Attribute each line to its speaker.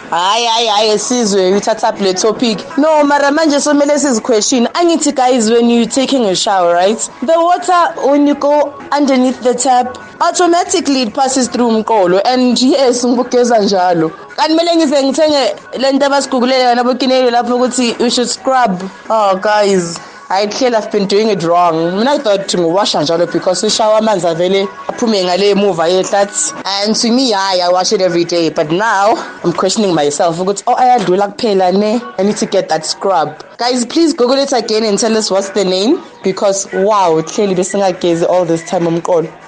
Speaker 1: Hayi sizwe uthatha up le topic. No, mara manje somele siziquestion. Angithi guys, when you taking a shower, right? The water when you go underneath the tap automatically it passes through umqolo, and yes ngibugeza njalo. Kanti mele ngize ngithenge lento abasigugulele yona bokinelo lapho ukuthi you should scrub. Oh guys, I've been doing it wrong. I thought to wash njalo because the shower man's avele aphume ngale move that, and to me I wash it every day, but now I'm questioning myself. Ayadula kuphela ne. I need to get that scrub. Guys, please Google it again and tell us what's the name, because wow, clearly besingagezi all this time umqolo.